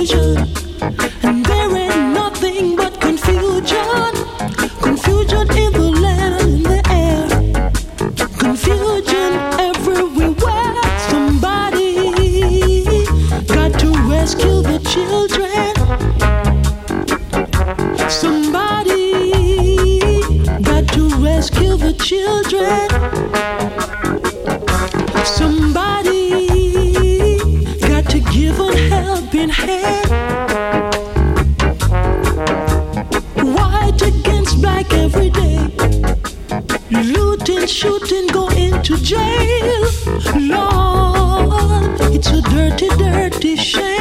confusion, and there ain't nothing but confusion. Confusion in the land and in the air, confusion everywhere. Somebody got to rescue the children. Somebody got to rescue the children. Somebody got to give a helping hand. White against black every day. Looting, shooting, going to jail. Lord, it's a dirty, dirty shame.